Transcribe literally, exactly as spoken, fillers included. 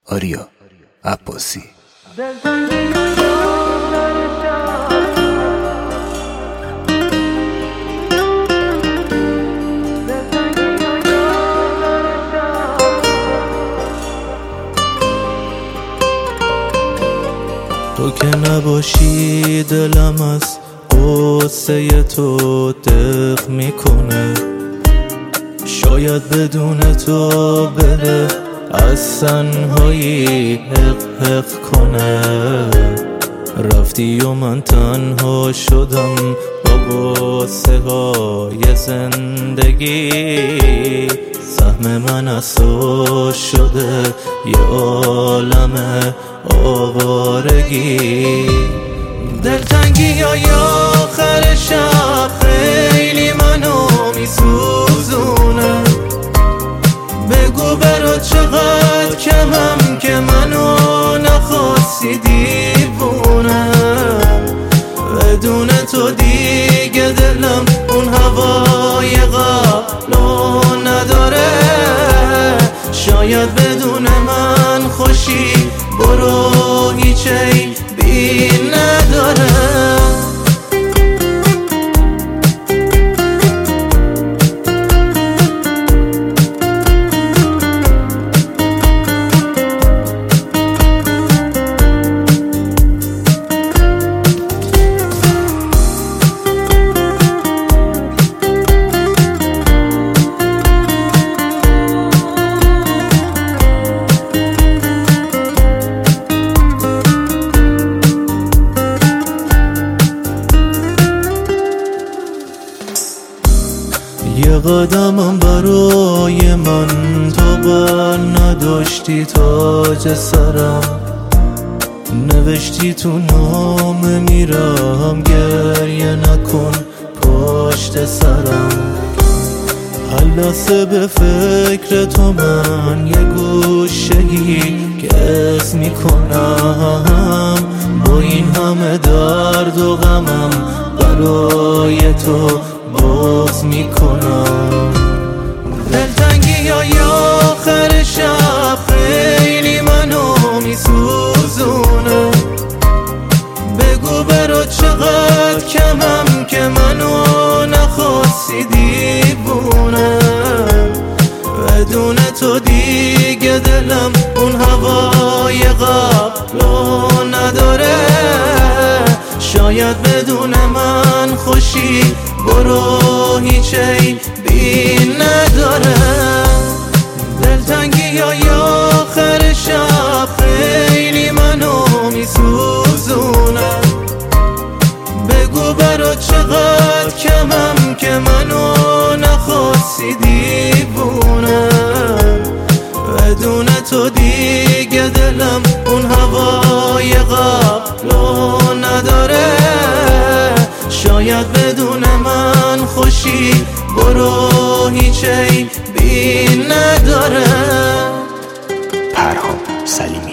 آریا عباسی. تو که نباشی دلم از قصه تو دق میکنه، شاید بدون تو بره از تنهایی حق حق کنه. رفتی و من تنها شدم با قصه های زندگی، سهم من از تو شده یه عالم آوارگی. دلتنگی های آخر شب خیلی منو میسوزونه، بگو برا چقدر کمم که منو نخواستی دیوونه. بدون تو دیگه دلم اون هوای قبلو نداره، شاید بدون من خوشی برو هیچ عیبی نداره. یه قدمم برای من تو بر نداشتی تاج سرم، نوشتی تو نامه میرم گریه نکن پشت سرم. هر لحظه به فکر تو من یه گوشه‌ای گز میکنم، با این همه درد و غمم برای تو باز میکنم. دلتنگی های آخر شب خیلی منو میسوزونه، بگو برا چقدر کمم که منو نخواستی دیوونه. بدون تو دیگه دلم اون هوای قبلو نداره، شاید بدون من خوشی برو هیچ عیبی نداره. دلتنگی های آخر شب خیلی منو میسوزونه، بگو برا چقدر کمم که منو نخواستی دیوونه. بدون تو دیگه دلم اون هوای قبلو نداره، شاید بدون من خوشی برو هیچ عیبی نداره. پرهام سلیمی.